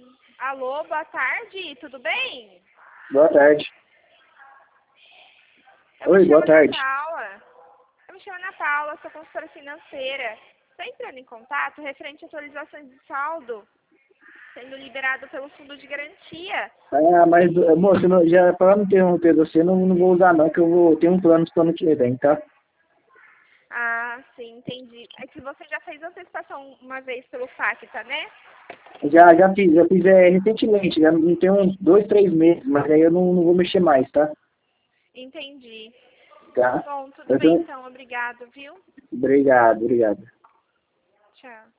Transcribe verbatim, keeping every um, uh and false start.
Alô, boa tarde, tudo bem? Boa tarde. Eu Oi, me boa chamo Ana tarde. Paula. Eu me chamo Ana Paula, sou consultora financeira. Estou entrando em contato referente a atualizações de saldo, sendo liberado pelo fundo de garantia. Ah, mas, moço, não, já para não interromper você, não, não vou usar não, que eu vou ter um plano para ano que vem, tá? Ah, sim, entendi. É que você já fez antecipação uma vez pelo Facta, né? Já, já fiz, já fiz é, recentemente, já não tem uns dois, três meses, mas aí eu não, não vou mexer mais, tá? Entendi. Tá? Bom, tudo Eu bem tô... então, obrigado, viu? Obrigado, obrigado. Tchau.